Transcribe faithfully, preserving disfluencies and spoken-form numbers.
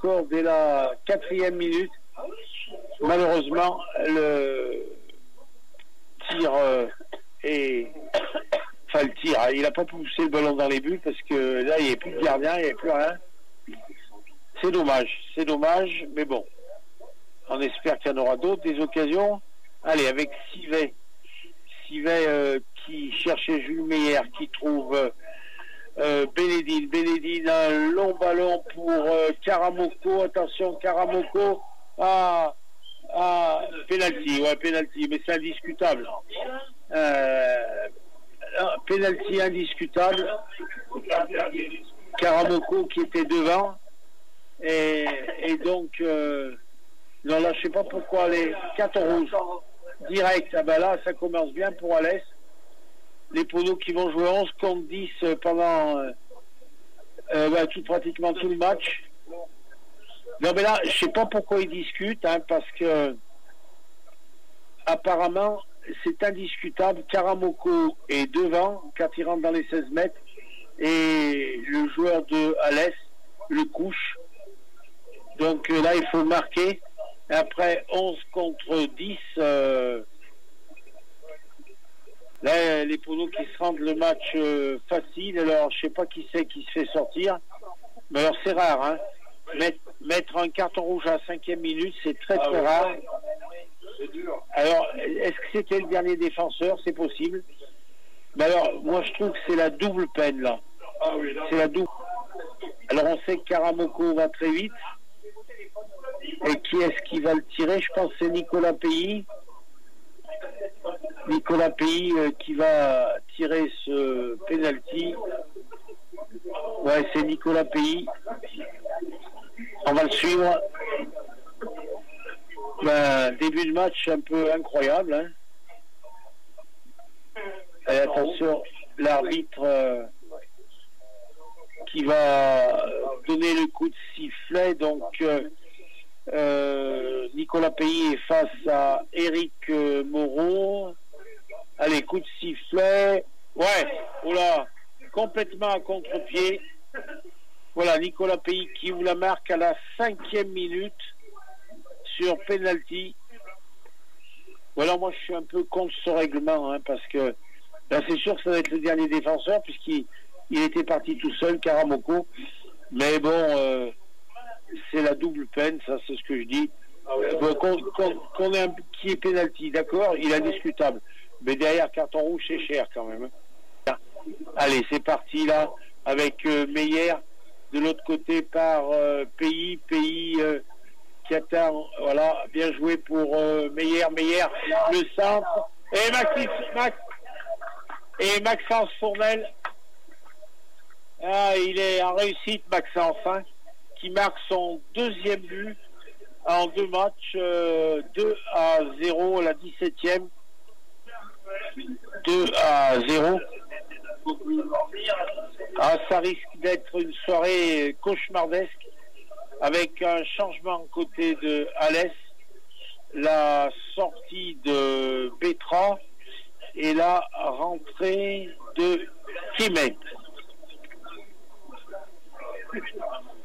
encore dès la quatrième minute. Malheureusement, le tir euh, est... Enfin, le tir, il n'a pas poussé le ballon dans les buts parce que là, il n'y avait plus de gardien, il n'y avait plus rien. C'est dommage, c'est dommage, mais bon. On espère qu'il y en aura d'autres, des occasions. Allez, avec Sivet. Sivet euh, qui cherchait Jules Meyer, qui trouve euh, euh, Bénédine. Bénédine, un long ballon pour euh, Karamoko. Attention, Karamoko. Ah, ah, penalty, ouais, penalty, mais c'est indiscutable. Euh, penalty indiscutable. Karamoko qui était devant. Et, et donc, euh, non, là, je sais pas pourquoi les quatre rouges direct. Ah ben là, ça commence bien pour Alès. Les poneaux qui vont jouer onze contre dix pendant euh, euh, ben, tout, pratiquement tout le match. Non, mais là, je sais pas pourquoi ils discutent, hein, parce que apparemment, c'est indiscutable. Karamoko est devant quand il rentre dans les seize mètres et le joueur de Alès le couche. Donc euh, là, il faut marquer. Après onze contre dix, euh, là, les poneaux qui se rendent le match euh, facile. Alors, je sais pas qui c'est qui se fait sortir. Mais alors, c'est rare, hein. Mettre, mettre un carton rouge à la cinquième minute, c'est très très rare. Alors, est-ce que c'était le dernier défenseur? C'est possible. Mais alors, moi, je trouve que c'est la double peine, là. C'est la double. Alors, on sait que Karamoko va très vite. Et qui est-ce qui va le tirer? Je pense que c'est Nicolas Pays. Nicolas Pays euh, qui va tirer ce penalty. Ouais, c'est Nicolas Pays. On va le suivre. Ben, début de match un peu incroyable. Hein. Et attention, l'arbitre euh, qui va donner le coup de sifflet. Donc, euh, euh, Nicolas Pays est face à Éric euh, Moreau. Allez, coup de sifflet. Ouais, oula, complètement à contre-pied. Voilà, Nicolas Pays qui ouvre la marque à la cinquième minute sur penalty. Voilà, moi je suis un peu contre ce règlement, hein, parce que là c'est sûr que ça va être le dernier défenseur puisqu'il il était parti tout seul, Karamoko. Mais bon, euh, c'est la double peine, ça c'est ce que je dis. Bon, qu'on, qu'on, qu'on ait un qui est penalty, d'accord, il est indiscutable. Mais derrière, carton rouge, c'est cher quand même. Allez, c'est parti là, avec euh, Meyer, de l'autre côté par euh, Pays, Pays euh, qui attend, voilà, bien joué pour euh, Meyer, Meyer, le centre, et Maxis, Max, et Maxence Fournel. Ah, il est en réussite, Maxence, hein, qui marque son deuxième but en deux matchs, euh, deux à zéro, la dix-septième. deux à zéro. Ah, ça risque d'être une soirée cauchemardesque avec un changement côté de Alès, la sortie de Bétra et la rentrée de Kimet.